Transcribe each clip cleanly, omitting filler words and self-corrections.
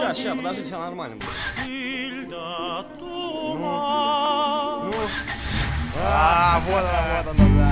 Ща, подожди, все нормально будет. Вот она, да.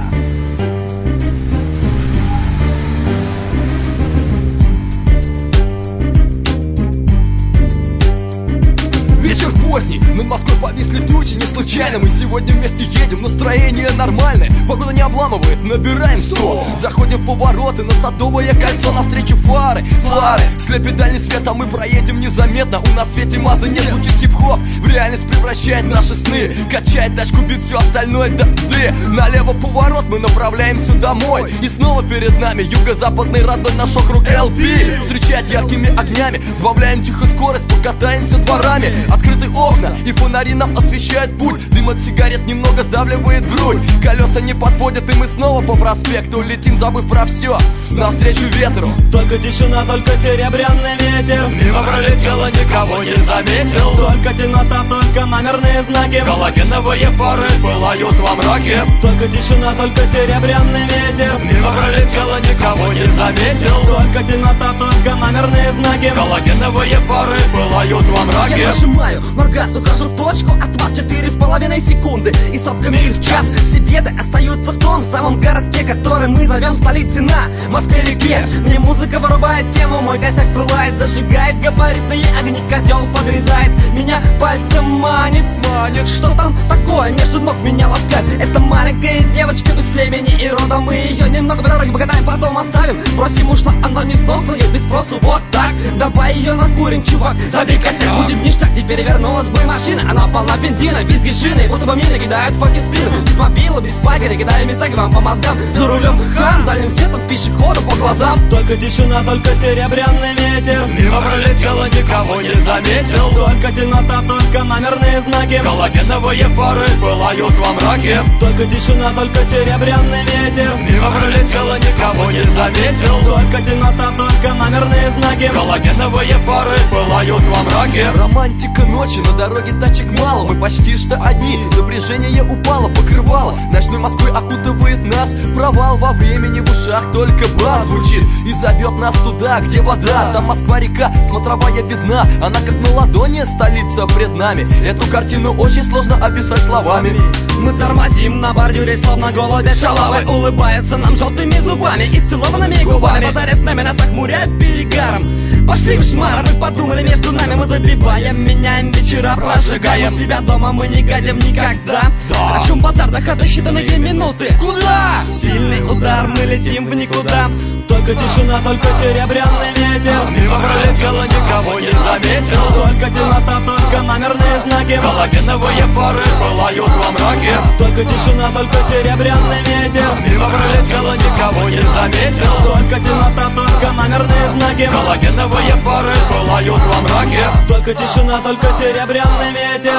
Вечер поздний, над Москвой повисли тучи. Не случайно мы сегодня вместе едем. Настроение нормальное, погода не обламывает. Набираем 100, заходим в повороты на Садовое кольцо. Навстречу фары, слепит дальний свет, а мы проедем незаметно. У нас в свете мазы нет, звучит хип-хоп. В реальность превращает наши сны. Качает тачку, бит, все остальное да ты. Налево поворот, мы направляемся домой. И снова перед нами юго-западный родной наш округ LP. Встречать яркими огнями, сбавляем тихо скорость, покатаемся дворами. Открыты окна и фонари нам освещают путь. Дым от сигарет немного сдавливает грудь. Колеса не подводят, и мы снова по проспекту летим, забыв про все, навстречу ветру. Только тишина, только серебряный ветер. Мимо пролетело, никого не заметил. Только темнота, только номерные знаки. Галогеновые фары пылают во мраке. Только тишина, только серебряный ветер. Мимо пролетело, никого не заметил. Только темнота, только номерные знаки. Галогеновые фары пылают во мраке. Я нажимаю на газ, ухожу в точку, от вас 4,5 секунды и сотка миль в час. Все беды остаются в том самом городке, который мы зовем столицей на Москве-реке. Мне музыка вырубает тему, мой косяк пылает, зажигает габаритные огни, козел подрезает, меня пальцем манит. Что там такое между ног меня ласкает? Это маленькая девочка без племени и рода. Мы ее немного по дороге покатаем, потом оставим. Бросим уж, она не сдохла, ее без спросу, вот так. Давай ее накурим, чувак, забей косяк, будет ништяк. И перевернулась бы машина, она полна бензина, визги шины, будто бы мне накидают факи спину. Без мобила, без пагера, кидаем мисаги вам по мозгам. За рулем хам, дальним светом пешеходу по глазам. Только тишина, только серебряный ветер. Мимо пролетело, никого не заметил. Только темнота, только номерные знаки. Галогеновые фары пылают во мраке. Только тишина, только серебряный ветер. Мимо пролетело, никого не заметил. Только темнота, только номерные знаки. Галогеновые фары пылают во мраке. Романтика ночи, на дороге тачек мало. Мы почти что одни, напряжение упало, покрывало ночной Москвой окутывает нас. Провал во времени, в ушах только бас звучит и зовет нас туда, где вода. Там Москва-река, смотровая видна, она как на ладони, столица пред нами. Эту картину очень сложно описать словами. Мы тормозим на бордюре, словно голуби шалавы. Улыбаются нам желтыми зубами и целованными губами. Базаря с нами нас охмуряет перегаром. Пошли в шмар, мы подумали, между нами мы забиваем. Меняем вечера, прожигаем себя дома, мы не гадим никогда. О чем базар, до хаты считанные минуты. Куда? Сильный удар, мы летим в никуда. Только тишина, только серебряный ветер. Мимо пролетело, никого не заметил. Только темнота, только номерные знаки. Галогеновые фары пылают во мраке. Только тишина, только серебряный ветер. Мимо пролетело, никого не заметил. Только темнота, только номерные знаки. Галогеновые фары пылают во мраке. Только тишина, только серебряный ветер.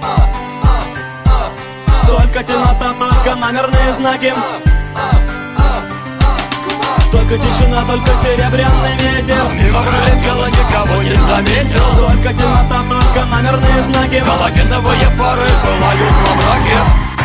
Только темнота, только номерные знаки. Только тишина, только серебряный ветер. Мимо пролетело, никого не заметил. Только темнота, только номерные знаки. Галогеновые фары пылают во мраке.